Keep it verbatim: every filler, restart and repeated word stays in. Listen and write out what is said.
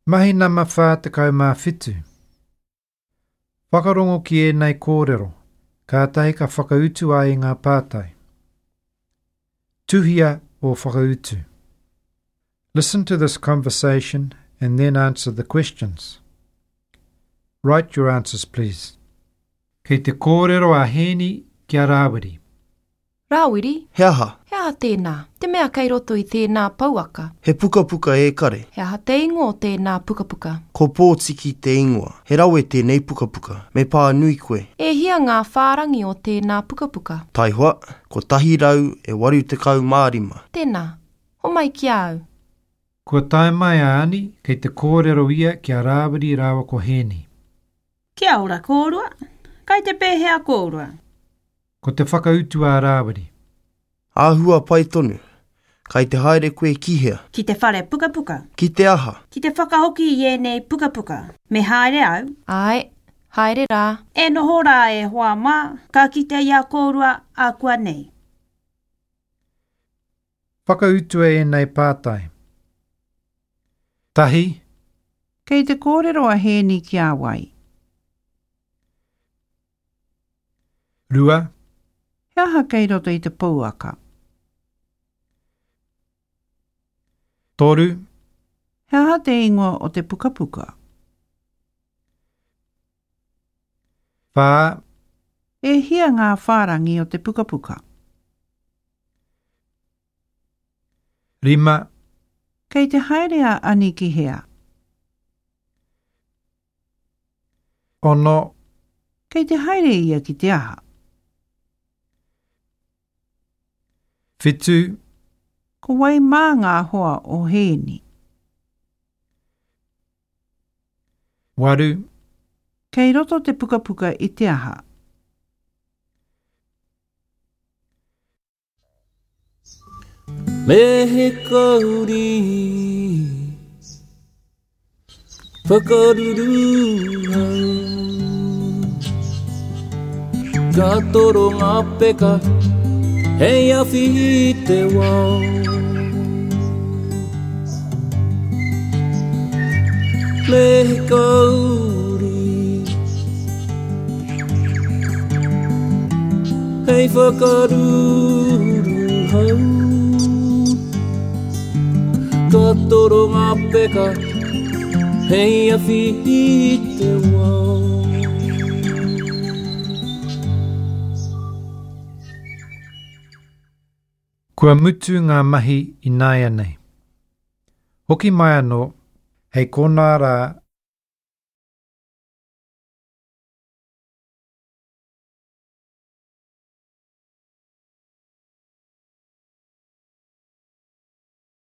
Mahi nama whā tekau mā whitu. Whakarongo ki e nei kōrero, kātahi ka whakautu ai ngā pātai. Tuhia o whakautu. Listen to this conversation and then answer the questions. Write your answers, please. Kei te kōrero a Heni kia Rāwiri. Rāwiri? He aha. He aha tēnā. Te mea kei roto i tēnā pauaka. He puka puka e kare. He aha te ingo o tēnā puka puka. Ko pōtiki te ingoa. He rawe tēnei puka puka. Me pā nui koe. E hia ngā whārangi o tēnā puka puka. Tai hoa, ko tahi rau e waru te kau mārima. Tēnā, ho mai ki au. Kua tae mai a Ani kei te kōrero ia kia Rāwiri rawa ko Heni. Kia ora kōrua. Kai te pēhea kōrua. Ko te whakautu a Rāwiri. Āhua pai tonu. Kai te haere koe kihea. Ki te whare puka puka. Ki te aha. Ki te whakahoki i ēnei puka puka. Me haere au. Ai, haere rā. E noho rā e hoa mā. Ka kite ia kōrua a kua nei. Whakautu e nei pātai. Tahi. Kei te kōrero a Heni ki a wai. Rua. He aha kei roto i te pauaka. Toru. He aha te ingoa o te puka puka. Whā. E hia ngā whārangi o te puka puka. Rima. Kei te haere a Ani ki hea. Ono. Kei te haere ia ki te aha. Whitu. Ko wai mā ngā hoa o Heni. Waru. Kei roto te puka puka i te aha. Me he kauri whakaruru hau ka toro ngā peka hei awhi te wau me he kauri hei whakaruru hau ka toro ngā peka hei awhi te wau. Kua mutu ngā mahi i nāia nei. Hoki mai anō, hei kōnā rā